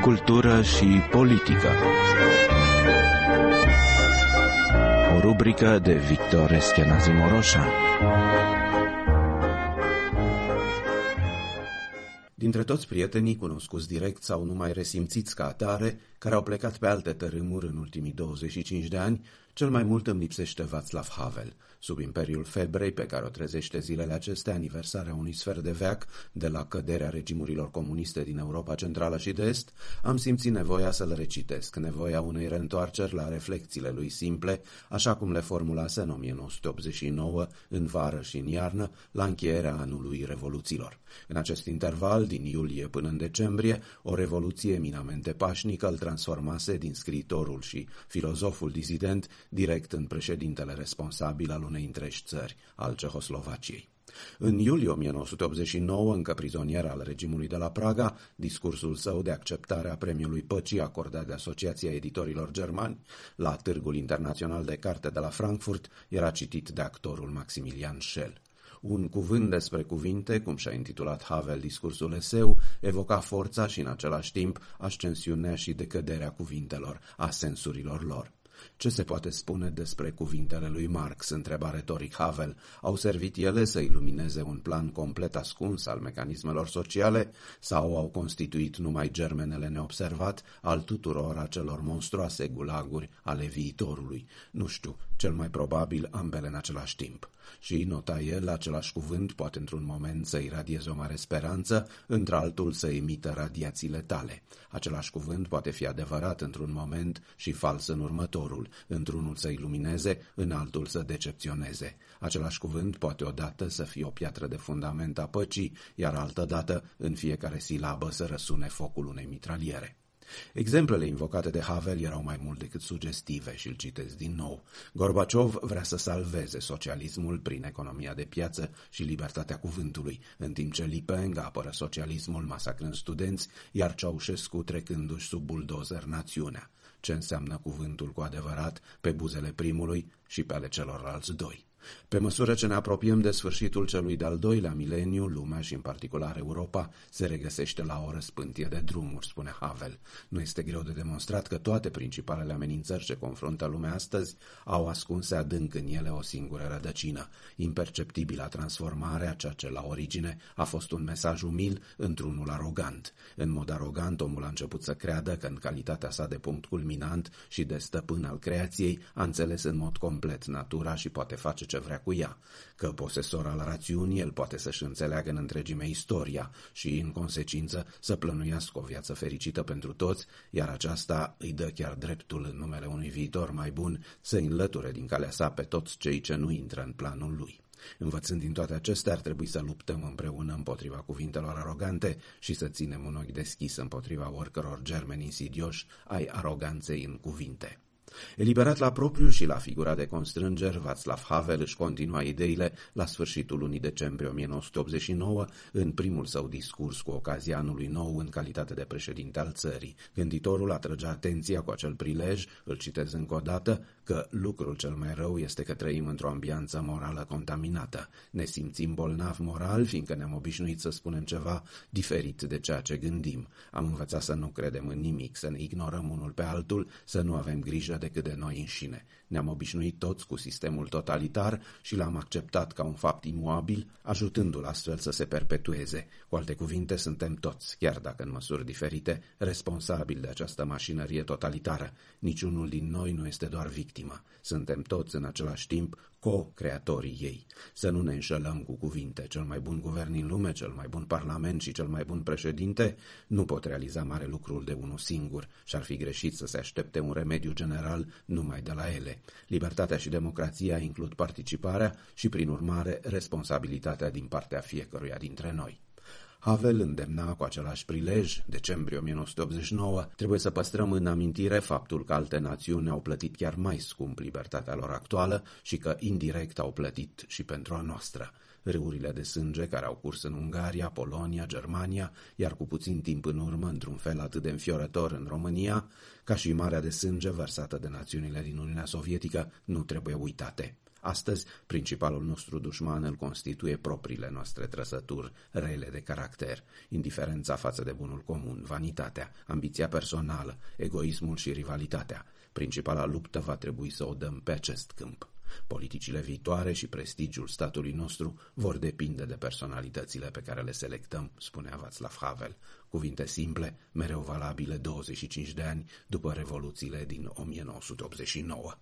cultură și politică. O rubrică de Victor Eschenazi Moroșan. Dintre toți prietenii cunoscuți direct sau numai resimțiți ca atare, care au plecat pe alte tărâmuri în ultimii 25 de ani, cel mai mult îmi lipsește Václav Havel. Sub imperiul febrei pe care o trezește zilele acestea, aniversarea unui sfert de veac de la căderea regimurilor comuniste din Europa Centrală și de Est, am simțit nevoia să-l recitesc, nevoia unei reîntoarceri la reflecțiile lui simple, așa cum le formulase în 1989, în vară și în iarnă, la încheierea anului Revoluțiilor. În acest interval, din iulie până în decembrie, o revoluție eminamente pașnică îl transformase din scriitorul și filozoful dizident direct în președintele responsabil al unei întregi țări, al Cehoslovaciei. În iulie 1989, încă prizonier al regimului de la Praga, discursul său de acceptare a premiului Păcii acordat de Asociația Editorilor Germani la Târgul Internațional de Carte de la Frankfurt era citit de actorul Maximilian Schell. Un cuvânt despre cuvinte, cum și-a intitulat Havel discursul eseu, evoca forța și în același timp ascensiunea și decăderea cuvintelor, a sensurilor lor. Ce se poate spune despre cuvintele lui Marx, întreba retoric Havel? Au servit ele să ilumineze un plan complet ascuns al mecanismelor sociale sau au constituit numai germenele neobservat al tuturor acelor monstruoase gulaguri ale viitorului? Nu știu, cel mai probabil ambele în același timp. Și nota el, același cuvânt poate într-un moment să iradieze o mare speranță, într-altul să emită radiații letale. Același cuvânt poate fi adevărat într-un moment și fals în următorul, într-unul să ilumineze, în altul să decepționeze. Același cuvânt poate odată să fie o piatră de fundament a păcii, iar altădată, în fiecare silabă, să răsune focul unei mitraliere. Exemplele invocate de Havel erau mai mult decât sugestive și îl citesc din nou. Gorbaciov vrea să salveze socialismul prin economia de piață și libertatea cuvântului, în timp ce Li Peng apără socialismul masacrând studenți, iar Ceaușescu trecându-și sub buldozer națiunea. Ce înseamnă cuvântul cu adevărat pe buzele primului și pe ale celorlalți doi? Pe măsură ce ne apropiem de sfârșitul celui de-al doilea mileniu, lumea și în particular Europa se regăsește la o răspântie de drumuri, spune Havel. Nu este greu de demonstrat că toate principalele amenințări ce confruntă lumea astăzi au ascunse adânc în ele o singură rădăcină, imperceptibila transformare a ceea ce la origine a fost un mesaj umil într-unul arogant. În mod arogant, omul a început să creadă că în calitatea sa de punct culminant și de stăpân al creației a înțeles în mod complet natura și poate face ce vrea cu ea, că posesor al rațiunii el poate să-și înțeleagă în întregime istoria și, în consecință, să plănuiască o viață fericită pentru toți, iar aceasta îi dă chiar dreptul, în numele unui viitor mai bun, să înlăture din calea sa pe toți cei ce nu intră în planul lui. Învățând din toate acestea, ar trebui să luptăm împreună împotriva cuvintelor arogante și să ținem un ochi deschis împotriva oricăror germeni insidioși ai aroganței în cuvinte. Eliberat la propriu și la figura de constrângeri, Václav Havel își continua ideile la sfârșitul lunii decembrie 1989 în primul său discurs cu ocazia anului nou în calitate de președinte al țării. Gânditorul atrăgea atenția cu acel prilej, îl citez încă o dată, că lucrul cel mai rău este că trăim într-o ambianță morală contaminată. Ne simțim bolnavi moral, fiindcă ne-am obișnuit să spunem ceva diferit de ceea ce gândim. Am învățat să nu credem în nimic, să ne ignorăm unul pe altul, să nu avem grijă decât de noi înșine. Ne-am obișnuit toți cu sistemul totalitar și l-am acceptat ca un fapt imuabil, ajutându-l astfel să se perpetueze. Cu alte cuvinte, suntem toți, chiar dacă în măsuri diferite, responsabili de această mașinărie totalitară. Niciunul din noi nu este doar victimă. Suntem toți în același timp co-creatorii ei. Să nu ne înșelăm cu cuvinte. Cel mai bun guvern din lume, cel mai bun parlament și cel mai bun președinte nu pot realiza mare lucrul de unul singur și ar fi greșit să se aștepte un remediu general numai de la ele. Libertatea și democrația includ participarea și, prin urmare, responsabilitatea din partea fiecăruia dintre noi. Havel îndemna cu același prilej, decembrie 1989, trebuie să păstrăm în amintire faptul că alte națiuni au plătit chiar mai scump libertatea lor actuală și că indirect au plătit și pentru a noastră. Râurile de sânge care au curs în Ungaria, Polonia, Germania, iar cu puțin timp în urmă, într-un fel atât de înfiorător în România, ca și marea de sânge vărsată de națiunile din Uniunea Sovietică, nu trebuie uitate. Astăzi, principalul nostru dușman îl constituie propriile noastre trăsături rele de caracter, indiferența față de bunul comun, vanitatea, ambiția personală, egoismul și rivalitatea. Principala luptă va trebui să o dăm pe acest câmp. Politicile viitoare și prestigiul statului nostru vor depinde de personalitățile pe care le selectăm, spunea Václav Havel. Cuvinte simple, mereu valabile 25 de ani după revoluțiile din 1989.